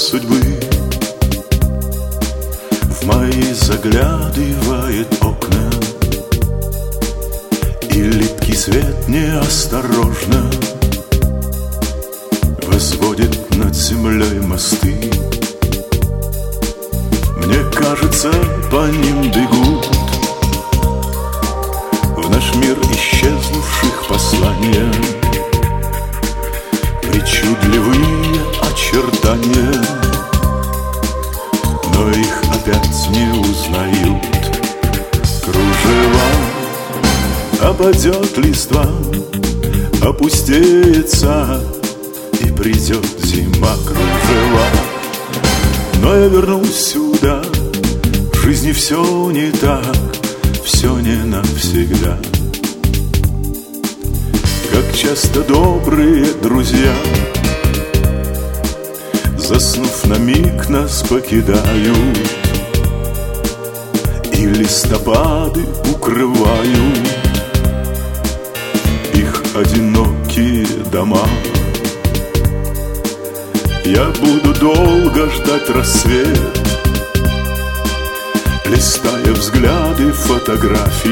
судьбы в мои заглядывает окна, и липкий свет неосторожно возводит над землей мосты. Мне кажется, по ним бегут в наш мир исчезнувших послания причудливые очертания, но их опять не узнают. Кружева, опадет листва, опустеет сад, и придет зима. Кружева, но я вернусь сюда. В жизни все не так, все не навсегда. Как часто добрые друзья, заснув на миг, нас покидают, и листопады укрывают их одинокие дома. Я буду долго ждать рассвет, листая взгляды фотографий,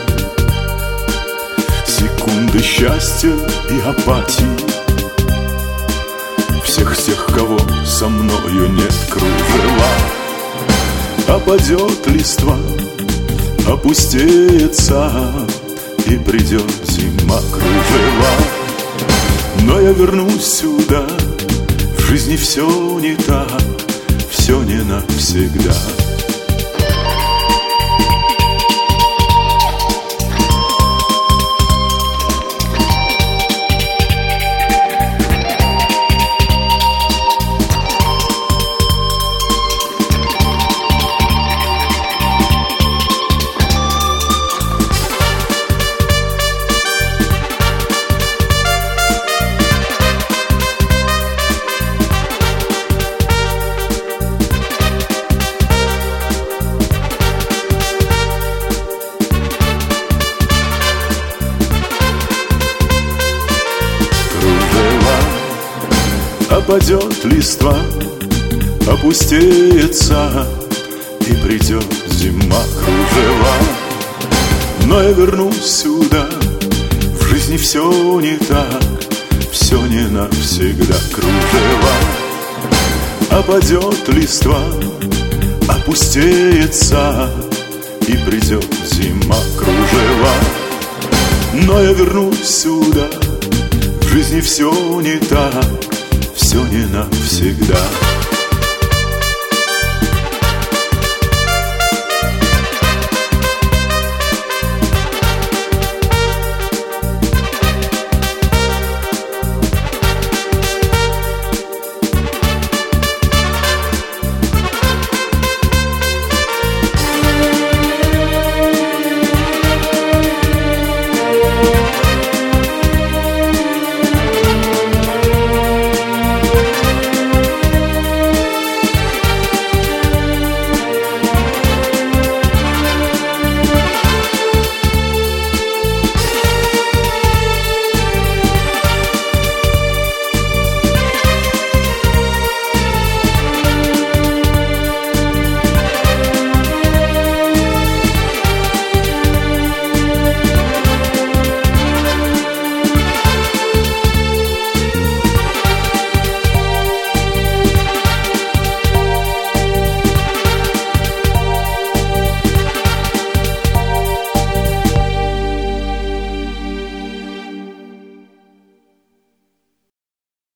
секунды счастья и апатии всех тех, кого со мною нет. Кружева, опадет листва, опустеет сад, и придет зима. Кружева, но я вернусь сюда. В жизни все не так, все не навсегда. Опадет листва, опустеет сад, и придет зима. Кружева, но я вернусь сюда. В жизни все не так, все не навсегда. Кружева, опадет листва, опустеет сад, и придет зима. Кружева, но я вернусь сюда. В жизни все не так, все не навсегда.